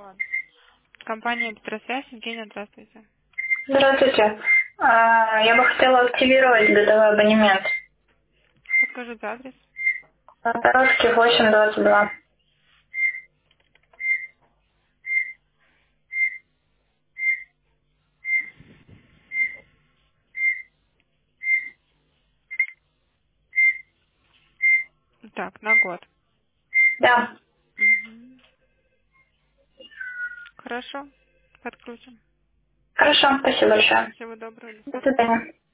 Компания Петросвязь, Евгения, здравствуйте. Здравствуйте. Я бы хотела активировать годовой абонемент. Подскажите адрес. Тарасский 822. Так, на год. Да. Мгм. Хорошо, подключим. Хорошо, спасибо большое. Всего доброго, до До свидания. свидания.